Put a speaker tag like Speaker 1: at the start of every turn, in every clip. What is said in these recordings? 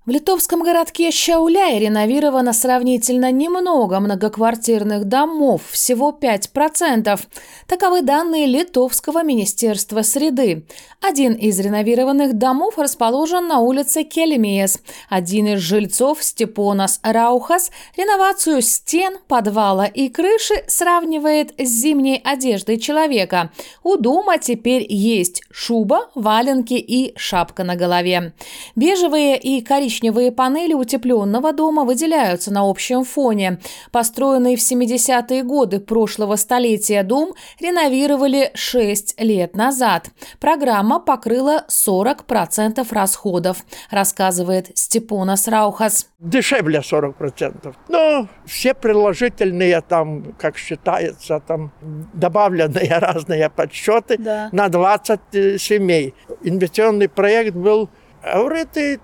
Speaker 1: В литовском городке Šiauliai реновировано сравнительно немного многоквартирных домов, всего 5%. Таковы данные Литовского министерства среды. Один из реновированных домов расположен на улице Келемijas. Один из жильцов, Степонас Раухас, реновацию стен, подвала и крыши сравнивает с зимней одеждой человека. У дома теперь есть шуба, валенки и шапка на голове. Бежевые и коричневые панели утепленного дома выделяются на общем фоне. Построенный в 70-е годы прошлого столетия дом реновировали 6 лет назад. Программа покрыла 40% расходов, рассказывает Степонас Раухас.
Speaker 2: Дешевле 40%. Но все приложительные там, как считается, там добавленные разные подсчеты на 20 семей. Инвестиционный проект был, говорит,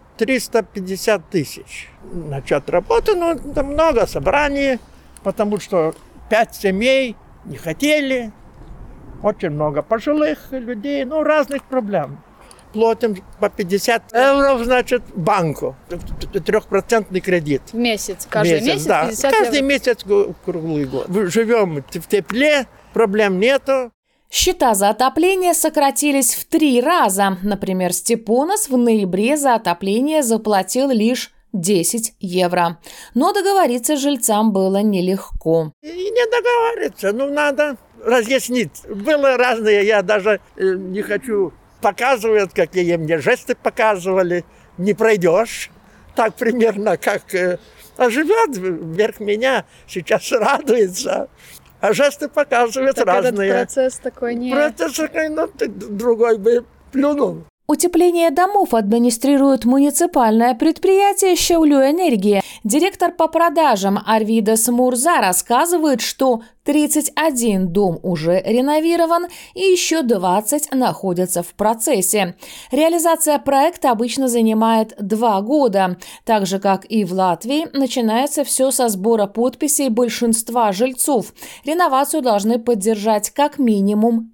Speaker 2: 350 тысяч. Начать работу, но там много собраний, потому что 5 семей не хотели, очень много пожилых людей, разных проблем. Платим по 50 евро, значит, банку. 3% кредит.
Speaker 3: В месяц? Каждый месяц?
Speaker 2: Да.
Speaker 3: 50
Speaker 2: Каждый
Speaker 3: евро.
Speaker 2: месяц круглый год. Живем в тепле, проблем нету.
Speaker 1: Счета за отопление сократились в 3 раза. Например, Степонас в ноябре за отопление заплатил лишь 10 евро. Но договориться жильцам было нелегко.
Speaker 2: И не договориться, надо разъяснить. Было разные, я даже не хочу показывать, какие мне жесты показывали. Не пройдешь. Так примерно, как живет вверх меня, сейчас радуется. А жесты показывают
Speaker 3: так
Speaker 2: разные.
Speaker 3: Этот процесс такой не...
Speaker 2: Процесс такой, другой бы плюнул.
Speaker 1: Утепление домов администрирует муниципальное предприятие «Šiaulių-Энергия». Директор по продажам Арвидас Мурза рассказывает, что 31 дом уже реновирован и еще 20 находятся в процессе. Реализация проекта обычно занимает 2 года. Так же, как и в Латвии, начинается все со сбора подписей большинства жильцов. Реновацию должны поддержать как минимум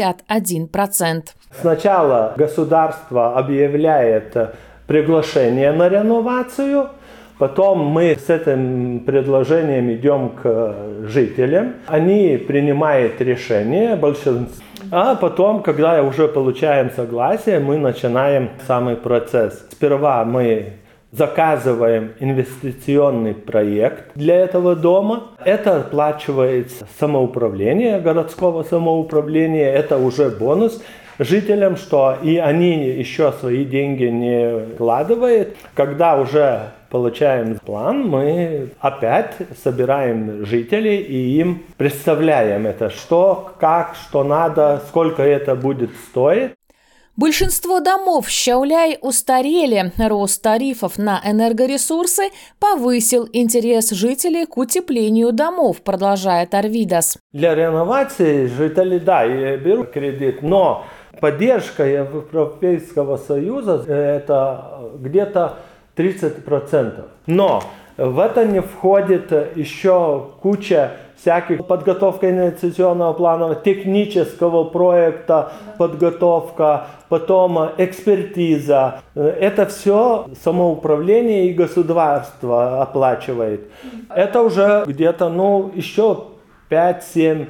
Speaker 1: 51%.
Speaker 4: Сначала государство объявляет приглашение на реновацию, потом мы с этим предложением идем к жителям, они принимают решение, большинство, а потом, когда уже получаем согласие, мы начинаем самый процесс. Сперва мы заказываем инвестиционный проект для этого дома. Это оплачивается самоуправление, городского самоуправления, это уже бонус жителям, что и они еще свои деньги не вкладывают. Когда уже получаем план, мы опять собираем жителей и им представляем это, что, как, что надо, сколько это будет стоить.
Speaker 1: Большинство домов в Šiauliai устарели. Рост тарифов на энергоресурсы повысил интерес жителей к утеплению домов, продолжает Арвидас.
Speaker 4: Для реновации жители, берут кредит, но поддержка Европейского Союза это где-то 30%. Но в это не входит еще куча всяких подготовка инвестиционного плана, технического проекта, подготовка, потом экспертиза. Это все самоуправление и государство оплачивает. Это уже где-то, еще 5-7%.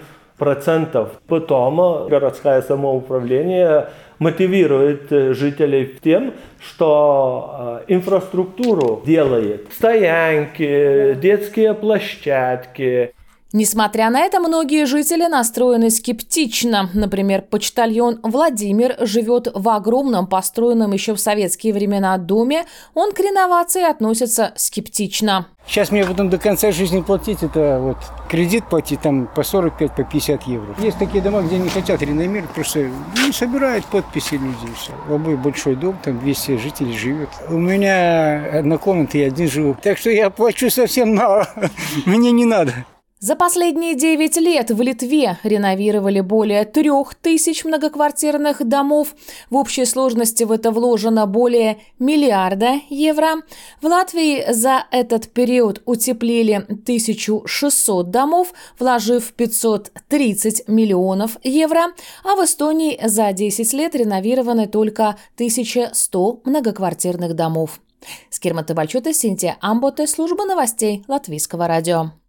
Speaker 4: Потом городское самоуправление мотивирует жителей тем, что инфраструктуру делает. Стоянки, детские площадки.
Speaker 1: Несмотря на это, многие жители настроены скептично. Например, почтальон Владимир живет в огромном, построенном еще в советские времена доме. Он к реновации относится скептично.
Speaker 5: Сейчас мне потом до конца жизни платить, это кредит платить там по 45, по 50 евро. Есть такие дома, где не хотят реновировать, просто не собирают подписи люди. Все. Обои большой дом, там 200 жителей живет. У меня одна комната, я один живу. Так что я плачу совсем мало, мне не надо.
Speaker 1: За последние 9 лет в Литве реновировали более 3000 многоквартирных домов. В общей сложности в это вложено более 1 миллиарда евро. В Латвии за этот период утеплили 1600 домов, вложив 530 миллионов евро. А в Эстонии за 10 лет реновированы только 1100 многоквартирных домов. Скирмата Бальчута, Синтия Амботе, служба новостей Латвийского радио.